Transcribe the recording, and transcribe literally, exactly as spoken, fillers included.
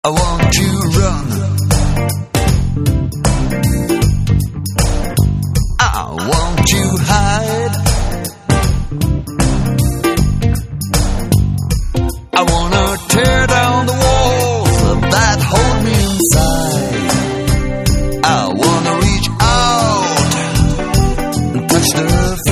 I want to run. I want to hide. I wanna tear down the walls that hold me inside. I wanna reach out and touch the